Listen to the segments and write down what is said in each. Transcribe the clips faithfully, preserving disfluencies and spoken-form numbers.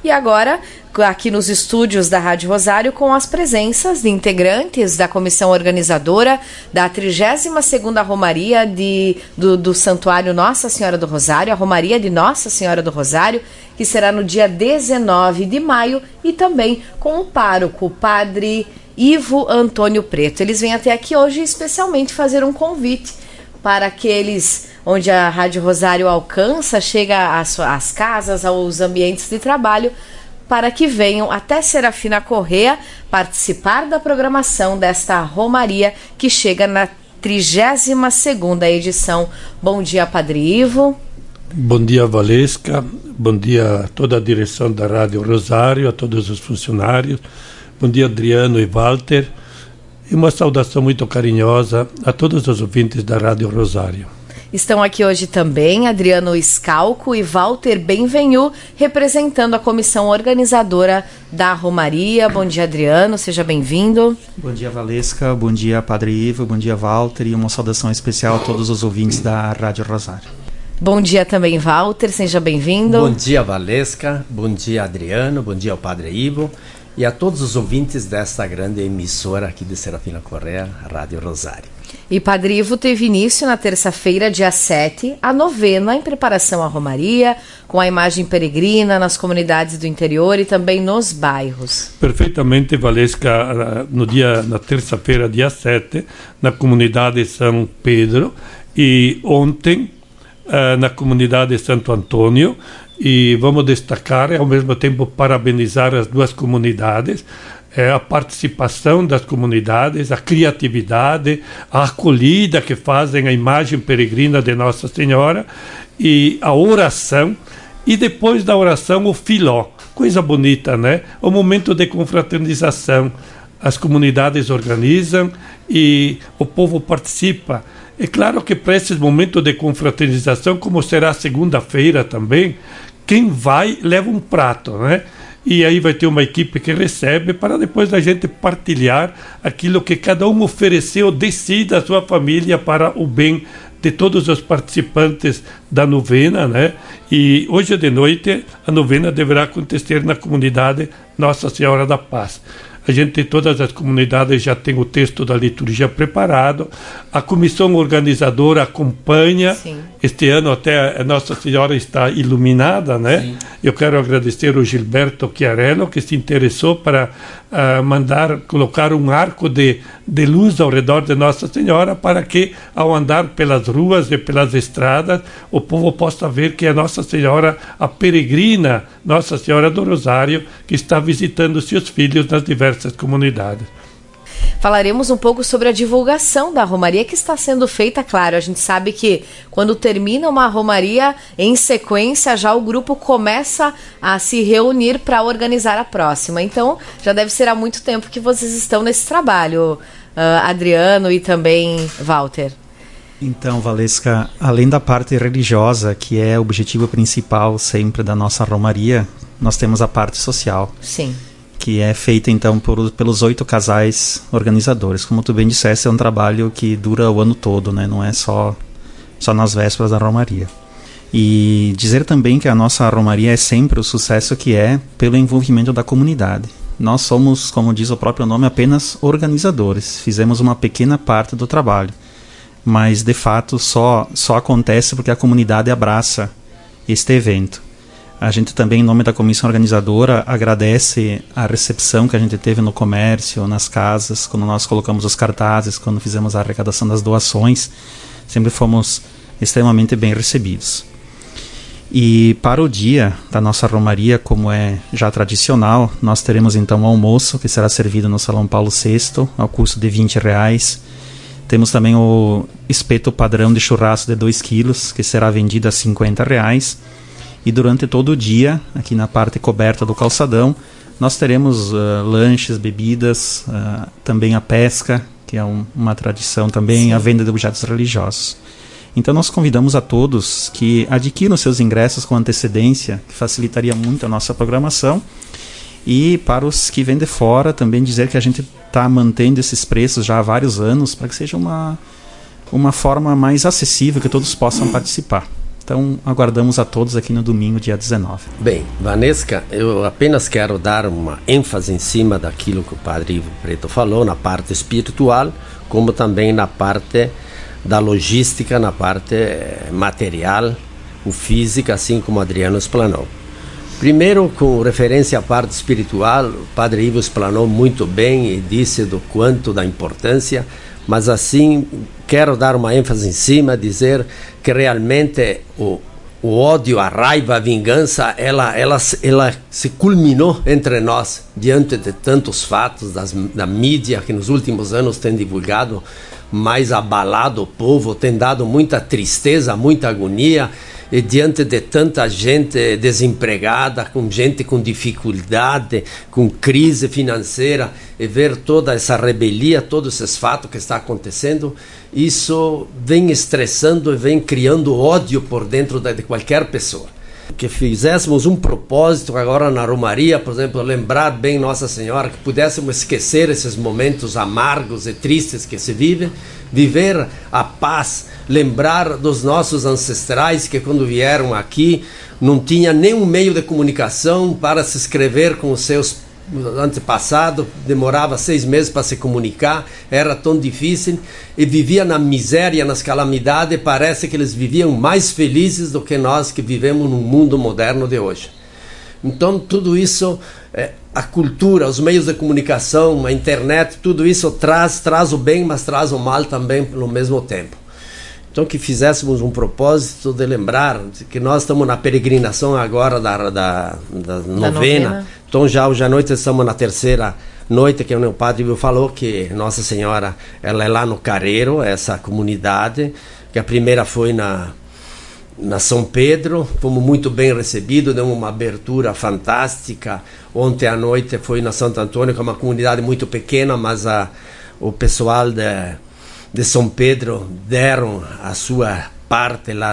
E agora, aqui nos estúdios da Rádio Rosário, com as presenças de integrantes da comissão organizadora da trigésima segunda Romaria de, do, do Santuário Nossa Senhora do Rosário, a Romaria de Nossa Senhora do Rosário, que será no dia dezenove de maio, e também com o pároco, o padre Ivo Antônio Preto. Eles vêm até aqui hoje especialmente fazer um convite para aqueles onde a Rádio Rosário alcança, chega às, às casas, aos ambientes de trabalho, para que venham até Serafina Corrêa participar da programação desta Romaria que chega na trigésima segunda edição. Bom dia, Padre Ivo. Bom dia, Valesca. Bom dia a toda a direção da Rádio Rosário, a todos os funcionários. Bom dia, Adriano e Walter. E uma saudação muito carinhosa a todos os ouvintes da Rádio Rosário. Estão aqui hoje também Adriano Scalco e Walter Benvenu, representando a comissão organizadora da Romaria. Bom dia, Adriano, seja bem-vindo. Bom dia, Valesca, bom dia, Padre Ivo, bom dia, Walter, e uma saudação especial a todos os ouvintes da Rádio Rosário. Bom dia também, Walter, seja bem-vindo. Bom dia, Valesca, bom dia, Adriano, bom dia ao Padre Ivo e a todos os ouvintes desta grande emissora aqui de Serafina Corrêa, Rádio Rosário. E Padre Ivo teve início na terça-feira, dia sete, a novena em preparação à Romaria, com a imagem peregrina nas comunidades do interior e também nos bairros. Perfeitamente, Valesca, no dia, na terça-feira, dia sete, na comunidade São Pedro, e ontem na comunidade Santo Antônio, e vamos destacar e ao mesmo tempo parabenizar as duas comunidades, é, a participação das comunidades, a criatividade, a acolhida que fazem a imagem peregrina de Nossa Senhora, e a oração, e depois da oração o filó, coisa bonita, né? O momento de confraternização, as comunidades organizam e o povo participa. É claro que para esse momento de confraternização, como será segunda-feira também, quem vai leva um prato, né? E aí vai ter uma equipe que recebe para depois a gente partilhar aquilo que cada um ofereceu de si, da sua família, para o bem de todos os participantes da novena, né? E hoje de noite a novena deverá acontecer na comunidade Nossa Senhora da Paz. A gente, todas as comunidades já tem o texto da liturgia preparado, a comissão organizadora acompanha. Sim. Este ano até a Nossa Senhora está iluminada, né? Sim. Eu quero agradecer o Gilberto Chiarello, que se interessou para uh, mandar colocar um arco de, de luz ao redor de Nossa Senhora, para que ao andar pelas ruas e pelas estradas o povo possa ver que é Nossa Senhora, a peregrina Nossa Senhora do Rosário, que está visitando seus filhos nas diversas comunidades. Falaremos um pouco sobre a divulgação da Romaria que está sendo feita, claro. A gente sabe que quando termina uma Romaria, em sequência, já o grupo começa a se reunir para organizar a próxima. Então, já deve ser há muito tempo que vocês estão nesse trabalho, uh, Adriano e também Walter. Então, Valesca, além da parte religiosa, que é o objetivo principal sempre da nossa Romaria, nós temos a parte social. Sim. Que é feita então por, pelos oito casais organizadores. Como tu bem disseste, é um trabalho que dura o ano todo, né? Não é só, só nas vésperas da Romaria. E dizer também que a nossa Romaria é sempre o sucesso que é pelo envolvimento da comunidade. Nós somos, como diz o próprio nome, apenas organizadores. Fizemos uma pequena parte do trabalho, mas de fato só, só acontece porque a comunidade abraça este evento. A gente também, em nome da comissão organizadora, agradece a recepção que a gente teve no comércio, nas casas, quando nós colocamos os cartazes, quando fizemos a arrecadação das doações. Sempre fomos extremamente bem recebidos. E para o dia da nossa Romaria, como é já tradicional, nós teremos então um almoço que será servido no Salão Paulo sexto, ao custo de vinte reais. Temos também o espeto padrão de churrasco de dois quilos, que será vendido a cinquenta reais. E durante todo o dia, aqui na parte coberta do calçadão, nós teremos uh, lanches, bebidas, uh, também a pesca, que é um, uma tradição também, Sim. a venda de objetos religiosos. Então nós convidamos a todos que adquiram seus ingressos com antecedência, que facilitaria muito a nossa programação. E para os que vêm de fora, também dizer que a gente está mantendo esses preços já há vários anos, para que seja uma, uma forma mais acessível, que todos possam participar. Então, aguardamos a todos aqui no domingo, dia dezenove. Bem, Vanesca, eu apenas quero dar uma ênfase em cima daquilo que o Padre Ivo Preto falou, na parte espiritual, como também na parte da logística, na parte material, o física, assim como o Adriano explanou. Primeiro, com referência à parte espiritual, o Padre Ivo explanou muito bem e disse do quanto da importância, mas assim quero dar uma ênfase em cima, dizer que realmente o, o ódio, a raiva, a vingança, ela, ela, ela se culminou entre nós diante de tantos fatos das, da mídia que nos últimos anos tem divulgado, mais abalado o povo, tem dado muita tristeza, muita agonia, e diante de tanta gente desempregada, com gente com dificuldade, com crise financeira, e ver toda essa rebelia, todos esses fatos que está acontecendo, isso vem estressando e vem criando ódio por dentro de qualquer pessoa. Que fizéssemos um propósito agora na Romaria, por exemplo, lembrar bem Nossa Senhora, que pudéssemos esquecer esses momentos amargos e tristes que se vivem, viver a paz, lembrar dos nossos ancestrais que quando vieram aqui não tinha nenhum meio de comunicação para se escrever com os seus antepassados, demorava seis meses para se comunicar, era tão difícil, e vivia na miséria, nas calamidades, parece que eles viviam mais felizes do que nós que vivemos no mundo moderno de hoje. Então tudo isso, é, a cultura, os meios de comunicação, a internet, tudo isso traz, traz o bem, mas traz o mal também no mesmo tempo. Então que fizéssemos um propósito de lembrar que nós estamos na peregrinação agora da, da, da, novena. da novena, então já hoje à noite estamos na terceira noite, que o Padre Ivo falou que Nossa Senhora, ela é lá no Careiro, essa comunidade, que a primeira foi na, na São Pedro, fomos muito bem recebidos, deu uma abertura fantástica. Ontem à noite foi na Santo Antônio, que é uma comunidade muito pequena, mas a, o pessoal de, de São Pedro deram a sua parte lá,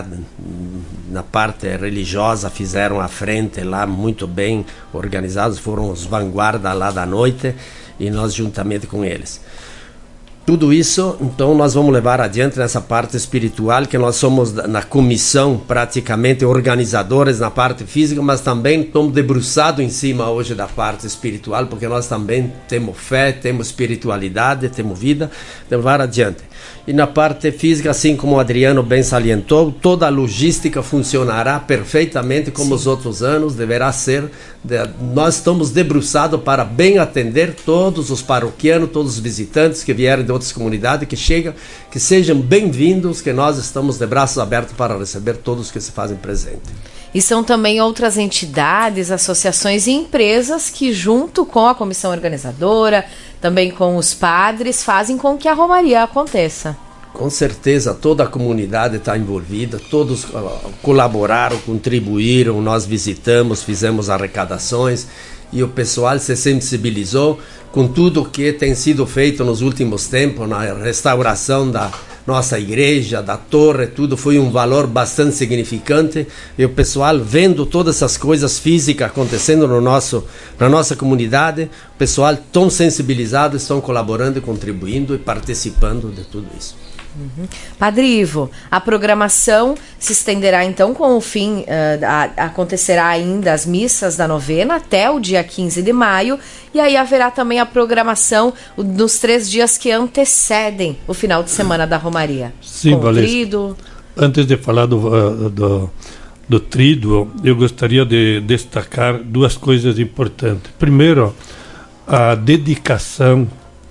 na parte religiosa, fizeram a frente lá muito bem organizados, foram os vanguarda lá da noite e nós juntamente com eles. Tudo isso, então, nós vamos levar adiante nessa parte espiritual, que nós somos na comissão praticamente organizadores na parte física, mas também estamos debruçados em cima hoje da parte espiritual, porque nós também temos fé, temos espiritualidade, temos vida, levar adiante. E na parte física, assim como o Adriano bem salientou, toda a logística funcionará perfeitamente como Sim. os outros anos, deverá ser. De, nós estamos debruçados para bem atender todos os paroquianos, todos os visitantes que vierem de outras comunidades, que chegam, que sejam bem-vindos, que nós estamos de braços abertos para receber todos que se fazem presente. E são também outras entidades, associações e empresas que, junto com a comissão organizadora, também com os padres, fazem com que a Romaria aconteça. Com certeza, toda a comunidade está envolvida, todos uh, colaboraram, contribuíram, nós visitamos, fizemos arrecadações e o pessoal se sensibilizou com tudo que tem sido feito nos últimos tempos, na restauração da nossa igreja, da torre, tudo foi um valor bastante significante, e o pessoal vendo todas essas coisas físicas acontecendo no nosso, na nossa comunidade, o pessoal tão sensibilizado, estão colaborando, contribuindo e participando de tudo isso. Uhum. Padre Ivo, a programação se estenderá então com o fim, uh, a, acontecerá ainda as missas da novena até o dia quinze de maio, e aí haverá também a programação nos três dias que antecedem o final de semana da Romaria. Sim, Valesca. Antes de falar do, do, do tríduo, eu gostaria de destacar duas coisas importantes. Primeiro, a dedicação,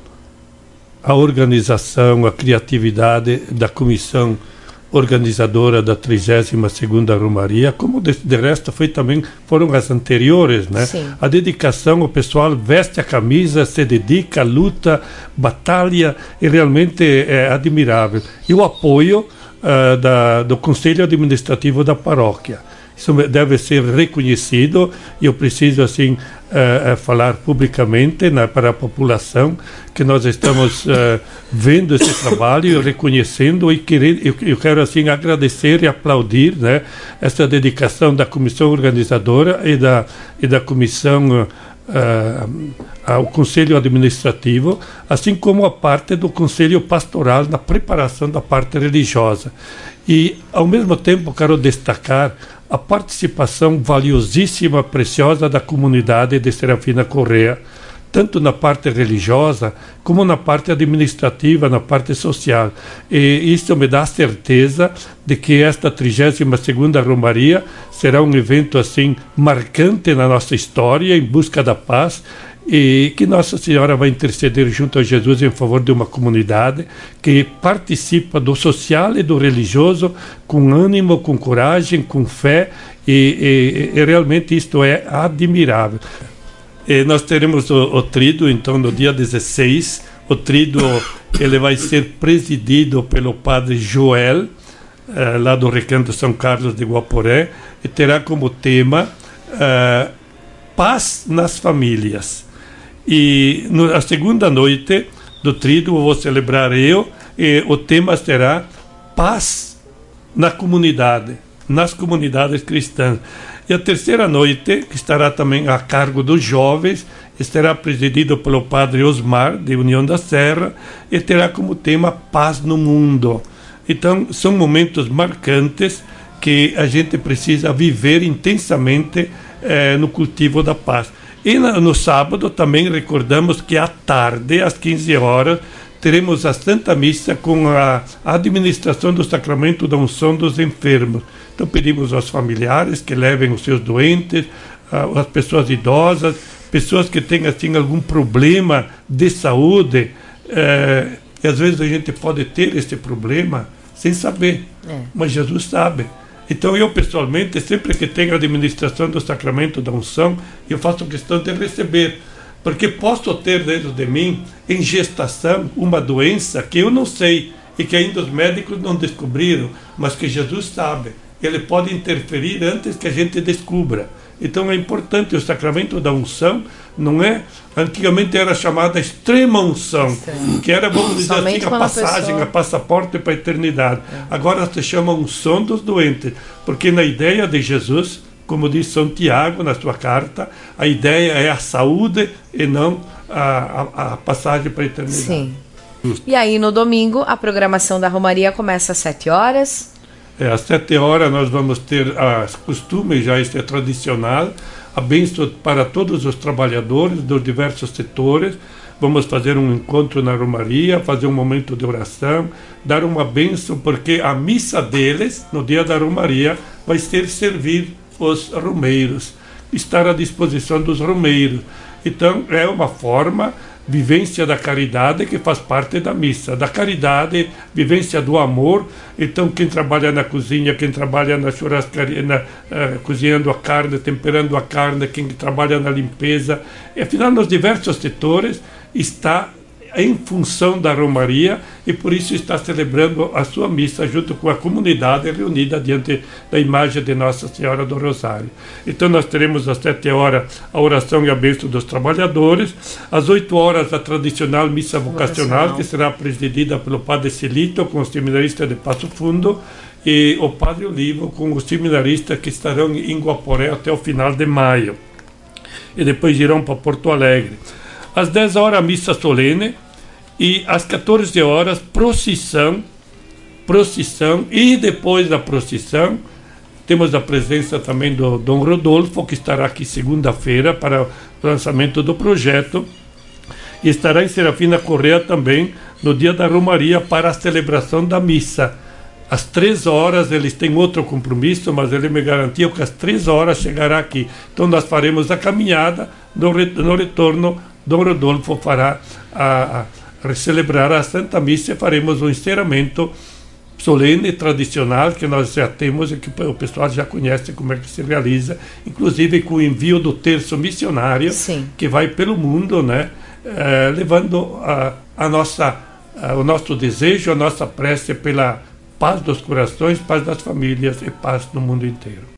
a organização, a criatividade da comissão organizadora da trigésima segunda Romaria, como de, de resto foi também, foram as anteriores, né? Sim. A dedicação, o pessoal veste a camisa, se dedica, luta, batalha, e realmente é admirável. E o apoio uh, da, do Conselho Administrativo da Paróquia. Isso deve ser reconhecido, e eu preciso assim uh, uh, falar publicamente na, para a população que nós estamos uh, vendo esse trabalho, reconhecendo, e querer, eu, eu quero assim agradecer e aplaudir, né, essa dedicação da comissão organizadora e da, e da comissão uh, uh, ao Conselho Administrativo, assim como a parte do Conselho Pastoral na preparação da parte religiosa. E, ao mesmo tempo, quero destacar a participação valiosíssima, preciosa da comunidade de Serafina Corrêa, tanto na parte religiosa como na parte administrativa, na parte social. E isso me dá certeza de que esta trigésima segunda Romaria será um evento assim marcante na nossa história, em busca da paz, e que Nossa Senhora vai interceder junto a Jesus em favor de uma comunidade que participa do social e do religioso com ânimo, com coragem, com fé, e, e, e realmente isto é admirável. E nós teremos o, o Tríduo, então, no dia dezesseis. O Tríduo ele vai ser presidido pelo padre Joel, eh, lá do Recanto São Carlos de Guaporé, e terá como tema eh, Paz nas Famílias. E no, a segunda noite do Tríduo vou celebrar eu, e o tema será Paz na comunidade, nas comunidades cristãs. E a terceira noite, que estará também a cargo dos jovens, estará presidido pelo padre Osmar, de União da Serra, e terá como tema Paz no Mundo. Então, são momentos marcantes que a gente precisa viver intensamente eh, no cultivo da paz. E na, no sábado também recordamos que à tarde, às quinze horas, teremos a Santa Missa com a administração do sacramento da unção dos enfermos. Então pedimos aos familiares que levem os seus doentes, as pessoas idosas, pessoas que têm assim algum problema de saúde, é, e às vezes a gente pode ter esse problema sem saber, é. Mas Jesus sabe. Então eu pessoalmente, sempre que tenho a administração do sacramento da unção, eu faço questão de receber, porque posso ter dentro de mim, em gestação, uma doença que eu não sei e que ainda os médicos não descobriram, mas que Jesus sabe. Ele pode interferir antes que a gente descubra. Então é importante, o sacramento da unção não é, antigamente era chamada extrema unção, sim, que era, vamos dizer assim, a passagem, a, pessoa... a passaporte para a eternidade. É. Agora se chama unção dos doentes, porque na ideia de Jesus, como diz São Tiago na sua carta, a ideia é a saúde e não a, a, a passagem para a eternidade. Sim. E aí no domingo a programação da Romaria começa às sete horas. É, às sete horas nós vamos ter as costumes, já isso é tradicional, a bênção para todos os trabalhadores dos diversos setores. Vamos fazer um encontro na Romaria, fazer um momento de oração, dar uma bênção, porque a missa deles, no dia da Romaria, vai ser servir os romeiros, estar à disposição dos romeiros. Então é uma forma, vivência da caridade, que faz parte da missa, da caridade, vivência do amor. Então quem trabalha na cozinha, quem trabalha na churrascaria, na, uh, cozinhando a carne, temperando a carne, quem trabalha na limpeza, e afinal nos diversos setores está em função da Romaria, e por isso está celebrando a sua missa junto com a comunidade reunida diante da imagem de Nossa Senhora do Rosário. Então nós teremos às sete horas a oração e a bênção dos trabalhadores, às oito horas a tradicional missa vocacional, que será presidida pelo padre Celito com os seminaristas de Passo Fundo, e o padre Olivo com os seminaristas que estarão em Guaporé até o final de maio, e depois irão para Porto Alegre. Às dez horas a missa solene, e às quatorze horas procissão, procissão, e depois da procissão temos a presença também do Dom Rodolfo, que estará aqui segunda-feira para o lançamento do projeto, e estará em Serafina Corrêa também no dia da Romaria para a celebração da missa. Às três horas eles têm outro compromisso, mas ele me garantiu que às três horas chegará aqui. Então nós faremos a caminhada, no, no retorno Dom Rodolfo fará a, a celebrar a Santa Missa, e faremos um encerramento solene, tradicional, que nós já temos e que o pessoal já conhece como é que se realiza, inclusive com o envio do terço missionário, sim, que vai pelo mundo, né, eh, levando a, a nossa, a, o nosso desejo, a nossa prece pela paz dos corações, paz das famílias e paz no mundo inteiro.